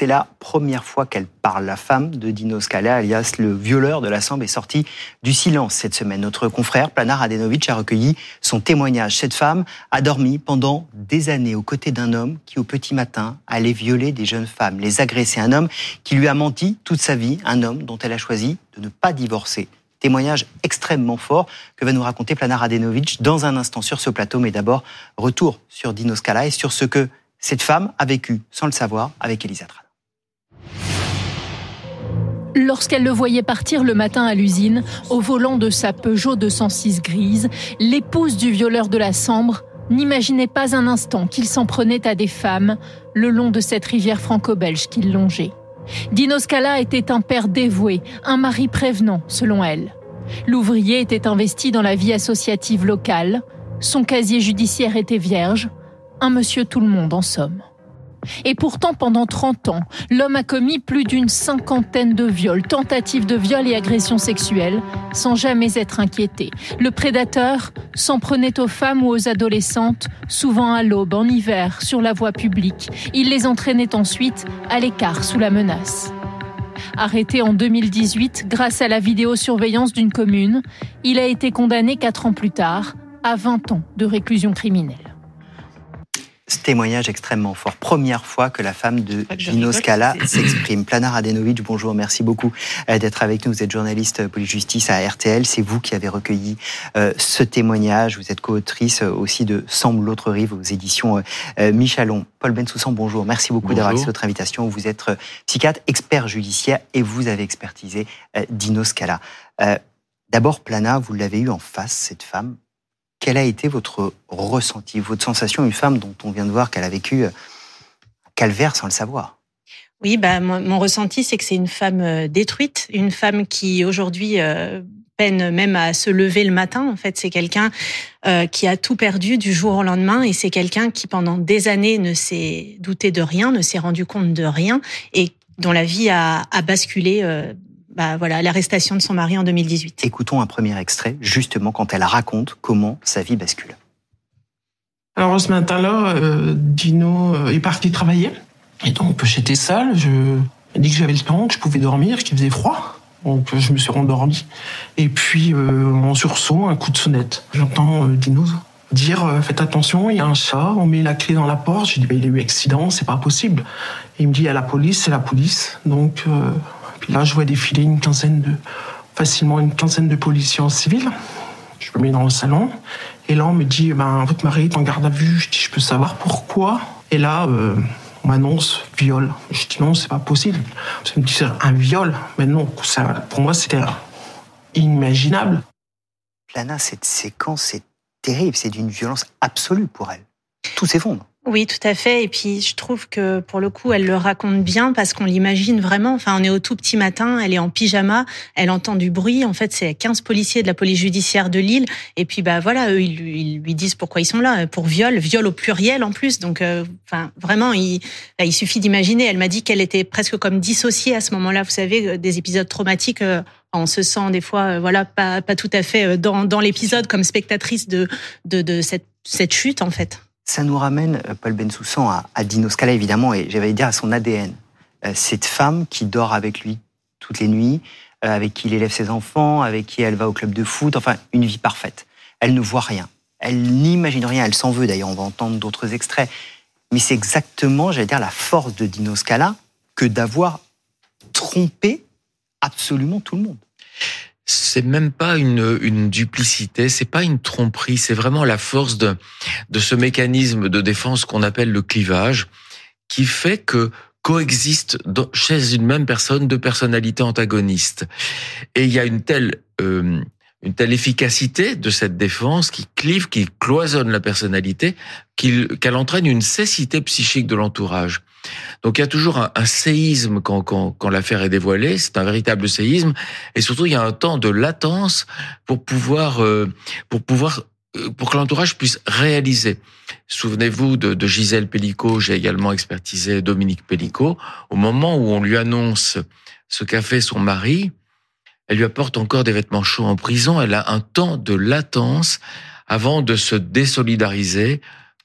c'est la première fois qu'elle parle. La femme de Dino Scala, alias le violeur de la Sambre, est sortie du silence cette semaine. Notre confrère Planar Radenovic a recueilli son témoignage. Cette femme a dormi pendant des années aux côtés d'un homme qui, au petit matin, allait violer des jeunes femmes, les agresser. Un homme qui lui a menti toute sa vie, un homme dont elle a choisi de ne pas divorcer. Témoignage extrêmement fort que va nous raconter Planar Radenovic dans un instant sur ce plateau. Mais d'abord, retour sur Dino Scala et sur ce que cette femme a vécu, sans le savoir, avec Elisa Trana. Lorsqu'elle le voyait partir le matin à l'usine, au volant de sa Peugeot 206 grise, l'épouse du violeur de la Sambre n'imaginait pas un instant qu'il s'en prenait à des femmes le long de cette rivière franco-belge qu'il longeait. Dino Scala était un père dévoué, un mari prévenant, selon elle. L'ouvrier était investi dans la vie associative locale, son casier judiciaire était vierge, un monsieur tout le monde en somme. Et pourtant, pendant 30 ans, l'homme a commis plus d'une 50aine de viols, tentatives de viol et agressions sexuelles, sans jamais être inquiété. Le prédateur s'en prenait aux femmes ou aux adolescentes, souvent à l'aube, en hiver, sur la voie publique. Il les entraînait ensuite à l'écart, sous la menace. Arrêté en 2018 grâce à la vidéosurveillance d'une commune, il a été condamné 4 ans plus tard à 20 ans de réclusion criminelle. Ce témoignage extrêmement fort. Première fois que la femme de Dino Scala s'exprime. Planar Radenovic, bonjour, merci beaucoup d'être avec nous. Vous êtes journaliste police-justice à RTL. C'est vous qui avez recueilli ce témoignage. Vous êtes co-autrice aussi de Sambre, l'autre rive aux éditions Michalon. Paul Bensoussan, bonjour. Merci beaucoup d'avoir accepté notre invitation. Vous êtes psychiatre, expert judiciaire et vous avez expertisé Dino Scala. D'abord, Planar, vous l'avez eu en face, cette femme. Quel a été votre ressenti, votre sensation, une femme dont on vient de voir qu'elle a vécu un calvaire sans le savoir? Oui, mon ressenti, c'est que c'est une femme détruite, une femme qui aujourd'hui peine même à se lever le matin. En fait, c'est quelqu'un qui a tout perdu du jour au lendemain et c'est quelqu'un qui pendant des années ne s'est douté de rien, ne s'est rendu compte de rien et dont la vie a basculé. L'arrestation de son mari en 2018. Écoutons un premier extrait, justement, quand elle raconte comment sa vie bascule. Alors, ce matin-là, Dino est parti travailler. Et donc, j'étais seule. Je ai dit que j'avais le temps, que je pouvais dormir, qu'il faisait froid. Donc, je me suis rendormie. Et puis, en sursaut, un coup de sonnette. J'entends Dino dire « Faites attention, il y a un chat, on met la clé dans la porte. » J'ai dit « Il y a eu accident, c'est pas possible. » Et il me dit « Il y a la police, c'est la police. » Donc... Puis là, je vois défiler facilement une quinzaine de policiers en civil. Je me mets dans le salon. Et là, on me dit, votre mari est en garde à vue. Je dis, je peux savoir pourquoi. Et là, on m'annonce viol. Je dis, non, c'est pas possible. Ça me dit, c'est un viol. Mais non, pour moi, c'était inimaginable. Plana, cette séquence est terrible. C'est d'une violence absolue pour elle. Tout s'effondre. Oui, tout à fait. Et puis, je trouve que, pour le coup, elle le raconte bien parce qu'on l'imagine vraiment. Enfin, on est au tout petit matin, elle est en pyjama, elle entend du bruit. En fait, c'est 15 policiers de la police judiciaire de Lille. Et puis, eux, ils lui disent pourquoi ils sont là. Pour viol au pluriel en plus. Donc, vraiment, il suffit d'imaginer. Elle m'a dit qu'elle était presque comme dissociée à ce moment-là. Vous savez, des épisodes traumatiques, on se sent des fois, pas tout à fait dans l'épisode comme spectatrice de cette chute, en fait. Ça nous ramène, Paul Bensoussan, à Dino Scala, évidemment, et j'allais dire à son ADN. Cette femme qui dort avec lui toutes les nuits, avec qui il élève ses enfants, avec qui elle va au club de foot, enfin, une vie parfaite. Elle ne voit rien. Elle n'imagine rien. Elle s'en veut, d'ailleurs, on va entendre d'autres extraits. Mais c'est exactement, j'allais dire, la force de Dino Scala que d'avoir trompé absolument tout le monde. C'est même pas une duplicité, c'est pas une tromperie, c'est vraiment la force de ce mécanisme de défense qu'on appelle le clivage, qui fait que coexistent chez une même personne 2 personnalités antagonistes. Et il y a une telle efficacité de cette défense qui clive, qui cloisonne la personnalité, qu'elle entraîne une cécité psychique de l'entourage. Donc il y a toujours un séisme quand l'affaire est dévoilée, c'est un véritable séisme, et surtout il y a un temps de latence pour que l'entourage puisse réaliser. Souvenez-vous de Gisèle Pellicot, j'ai également expertisé Dominique Pellicot. Au moment où on lui annonce ce qu'a fait son mari, elle lui apporte encore des vêtements chauds en prison, elle a un temps de latence avant de se désolidariser,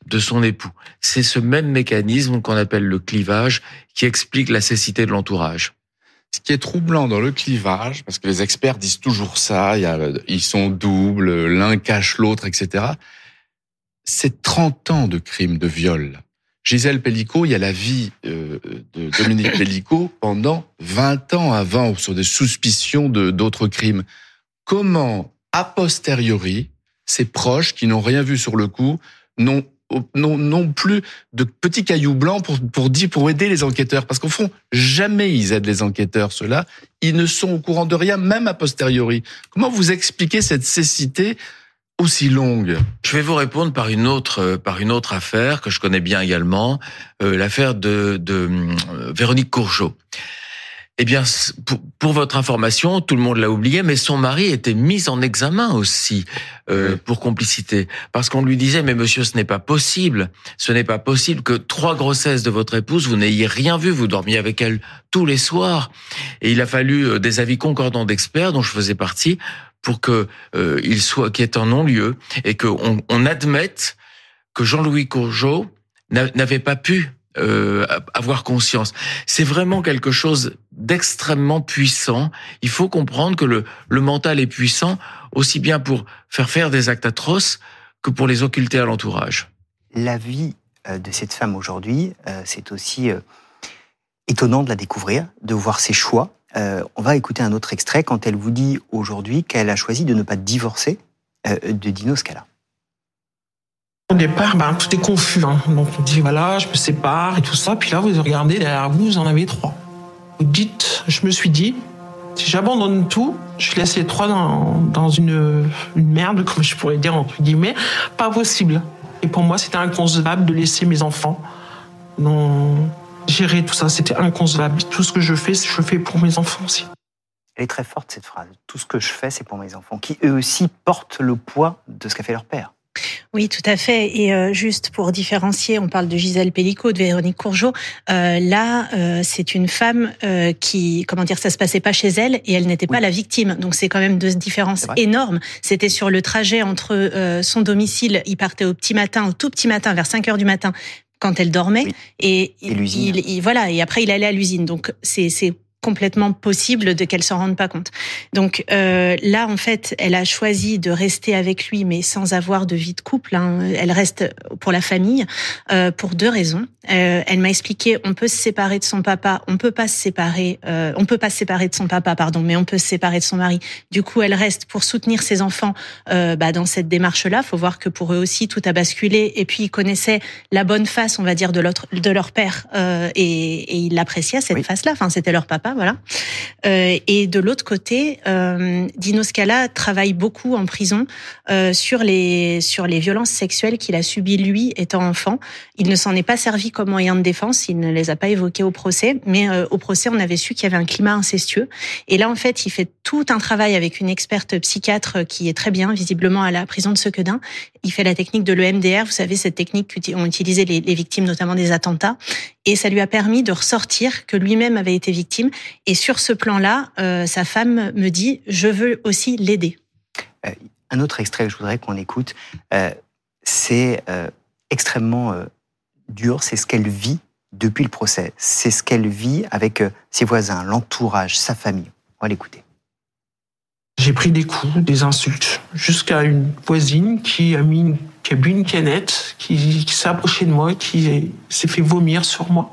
de son époux. C'est ce même mécanisme qu'on appelle le clivage qui explique la cécité de l'entourage. Ce qui est troublant dans le clivage, parce que les experts disent toujours ça, ils sont doubles, l'un cache l'autre, etc. C'est 30 ans de crimes de viol. Gisèle Pelicot, il y a la vie de Dominique Pelicot pendant 20 ans avant, sur des suspicions d'autres crimes. Comment, a posteriori, ces proches qui n'ont rien vu sur le coup, n'ont plus de petits cailloux blancs pour aider les enquêteurs. Parce qu'au fond, jamais ils aident les enquêteurs, ceux-là. Ils ne sont au courant de rien, même a posteriori. Comment vous expliquez cette cécité aussi longue? Je vais vous répondre par une autre affaire que je connais bien également, l'affaire de Véronique Courgeot. Eh bien, pour votre information, tout le monde l'a oublié, mais son mari était mis en examen aussi pour complicité. Parce qu'on lui disait, mais monsieur, ce n'est pas possible que 3 grossesses de votre épouse, vous n'ayez rien vu, vous dormiez avec elle tous les soirs. Et il a fallu des avis concordants d'experts, dont je faisais partie, pour qu'il y ait un non-lieu et qu'on admette que Jean-Louis Courgeot n'avait pas pu avoir conscience. C'est vraiment quelque chose d'extrêmement puissant. Il faut comprendre que le mental est puissant aussi bien pour faire des actes atroces que pour les occulter à l'entourage. La vie de cette femme aujourd'hui, c'est aussi étonnant de la découvrir, de voir ses choix. On va écouter un autre extrait quand elle vous dit aujourd'hui qu'elle a choisi de ne pas divorcer de Dino Scala. Au départ, tout est confus. Donc on dit, voilà, je me sépare et tout ça. Puis là, vous regardez, derrière vous, vous en avez 3. Vous dites, je me suis dit, si j'abandonne tout, je laisse les 3 dans une merde, comme je pourrais dire, entre guillemets, pas possible. Et pour moi, c'était inconcevable de laisser mes enfants gérer tout ça. C'était inconcevable. Tout ce que je fais pour mes enfants aussi. Elle est très forte, cette phrase. Tout ce que je fais, c'est pour mes enfants, qui eux aussi portent le poids de ce qu'a fait leur père. Oui, tout à fait. Et juste pour différencier, on parle de Gisèle Pelicot, de Véronique Courgeot. C'est une femme qui, ça se passait pas chez elle et elle n'était pas la victime. Donc c'est quand même 2 différences énormes. C'était sur le trajet entre son domicile, il partait au tout petit matin, vers 5 heures du matin, quand elle dormait, et l'usine. Et après il allait à l'usine. Donc c'est complètement possible qu'elle s'en rende pas compte. Donc là, en fait, elle a choisi de rester avec lui, mais sans avoir de vie de couple. Elle reste pour la famille pour 2 raisons. Elle m'a expliqué, on peut se séparer de son papa, on peut pas se séparer de son papa, mais on peut se séparer de son mari. Du coup, elle reste pour soutenir ses enfants dans cette démarche-là. Faut voir que pour eux aussi, tout a basculé. Et puis, ils connaissaient la bonne face, on va dire, de leur père, et ils l'appréciaient cette face-là. Enfin, c'était leur papa. Voilà. Et de l'autre côté, Dino Scala travaille beaucoup en prison sur les violences sexuelles qu'il a subies lui étant enfant. Il ne s'en est pas servi comme moyen de défense, il ne les a pas évoqués au procès, mais au procès on avait su qu'il y avait un climat incestueux. Et là en fait, il fait tout un travail avec une experte psychiatre qui est très bien, visiblement à la prison de Sequedin. Il fait la technique de l'EMDR, vous savez, cette technique qu'ont utilisé les victimes, notamment des attentats. Et ça lui a permis de ressortir que lui-même avait été victime. Et sur ce plan-là, sa femme me dit, je veux aussi l'aider. Un autre extrait que je voudrais qu'on écoute, c'est extrêmement dur, c'est ce qu'elle vit depuis le procès. C'est ce qu'elle vit avec ses voisins, l'entourage, sa famille. On va l'écouter. J'ai pris des coups, des insultes, jusqu'à une voisine qui a bu une canette, qui s'est approchée de moi, qui s'est fait vomir sur moi.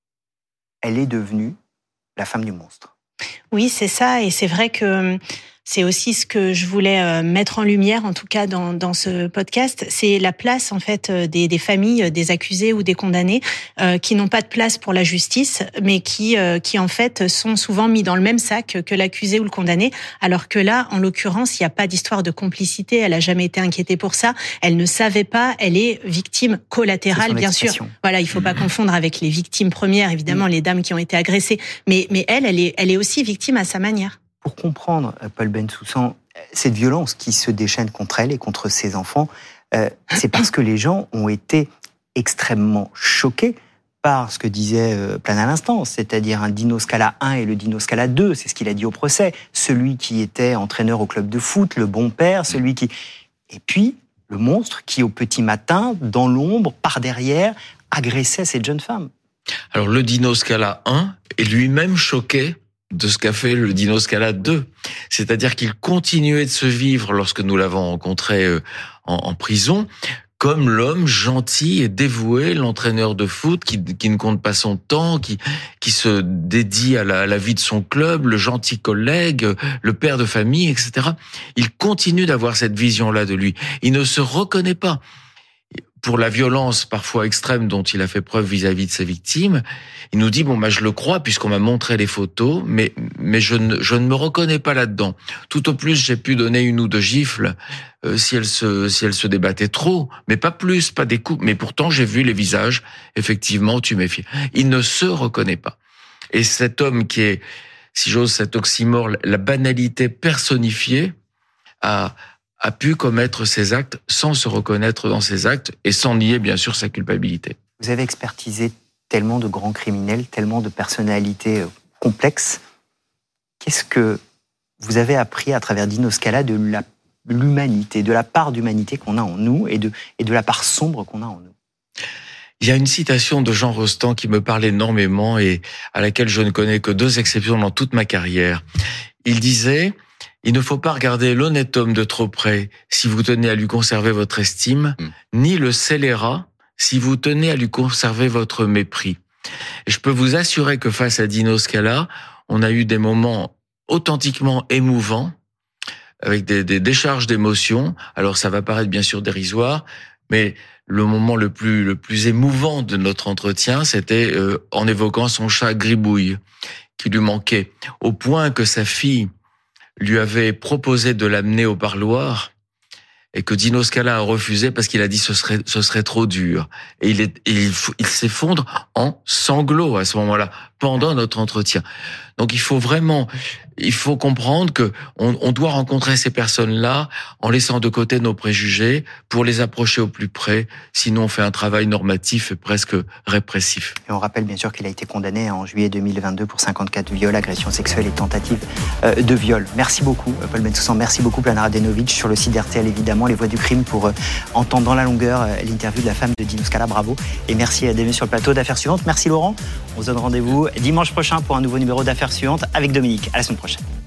Elle est devenue la femme du monstre. Oui, c'est ça, et c'est vrai que c'est aussi ce que je voulais mettre en lumière, en tout cas dans ce podcast, c'est la place en fait des familles, des accusés ou des condamnés qui n'ont pas de place pour la justice, mais qui en fait sont souvent mis dans le même sac que l'accusé ou le condamné, alors que là, en l'occurrence, il n'y a pas d'histoire de complicité, elle a jamais été inquiétée pour ça, elle ne savait pas, elle est victime collatérale, bien sûr. Voilà, il faut pas confondre avec les victimes premières, évidemment, les dames qui ont été agressées, mais elle est aussi victime à sa manière. Pour comprendre, Paul Bensoussan, cette violence qui se déchaîne contre elle et contre ses enfants, c'est parce que les gens ont été extrêmement choqués par ce que disait Plana à l'instant, c'est-à-dire un Dino Scala 1 et le Dino Scala 2, c'est ce qu'il a dit au procès, celui qui était entraîneur au club de foot, le bon père, celui qui... Et puis, le monstre qui, au petit matin, dans l'ombre, par derrière, agressait cette jeune femme. Alors le Dino Scala 1 est lui-même choqué de ce qu'a fait le Dino Scala 2. C'est-à-dire qu'il continuait de se vivre lorsque nous l'avons rencontré en prison, comme l'homme gentil et dévoué, l'entraîneur de foot qui ne compte pas son temps, qui se dédie à la vie de son club, le gentil collègue, le père de famille, etc. Il continue d'avoir cette vision-là de lui. Il ne se reconnaît pas. Pour la violence parfois extrême dont il a fait preuve vis-à-vis de ses victimes, il nous dit je le crois puisqu'on m'a montré les photos, mais je ne me reconnais pas là-dedans. Tout au plus, j'ai pu donner une ou deux gifles si elle se débattait trop, mais pas plus, pas des coups. Mais pourtant, j'ai vu les visages effectivement tuméfiés. Il ne se reconnaît pas. Et cet homme qui est, si j'ose cet oxymore, la banalité personnifiée, a pu commettre ces actes sans se reconnaître dans ces actes et sans nier, bien sûr, sa culpabilité. Vous avez expertisé tellement de grands criminels, tellement de personnalités complexes. Qu'est-ce que vous avez appris à travers Dino Scala de l'humanité, de la part d'humanité qu'on a en nous et de la part sombre qu'on a en nous? Il y a une citation de Jean Rostand qui me parle énormément et à laquelle je ne connais que 2 exceptions dans toute ma carrière. Il disait: il ne faut pas regarder l'honnête homme de trop près si vous tenez à lui conserver votre estime, ni le scélérat si vous tenez à lui conserver votre mépris. Et je peux vous assurer que face à Dino Scala, on a eu des moments authentiquement émouvants, avec des décharges d'émotions. Alors ça va paraître bien sûr dérisoire, mais le moment le plus émouvant de notre entretien, c'était en évoquant son chat Gribouille, qui lui manquait, au point que sa fille lui avait proposé de l'amener au parloir et que Dino Scala a refusé parce qu'il a dit ce serait trop dur. Et il s'effondre en sanglots à ce moment-là, pendant notre entretien. Donc il faut comprendre que on doit rencontrer ces personnes-là en laissant de côté nos préjugés pour les approcher au plus près. Sinon, on fait un travail normatif et presque répressif. Et on rappelle bien sûr qu'il a été condamné en juillet 2022 pour 54 viols, agressions sexuelles et tentatives de viol. Merci beaucoup, Paul Bensoussan. Merci beaucoup, Planar Radenovic. Sur le site d'RTL, évidemment, les voix du crime pour entendre dans la longueur l'interview de la femme de Dino Scala. Bravo. Et merci d'aimer sur le plateau d'Affaires suivantes. Merci, Laurent. On se donne rendez-vous dimanche prochain pour un nouveau numéro d'Affaires suivantes avec Dominique. À la semaine prochaine.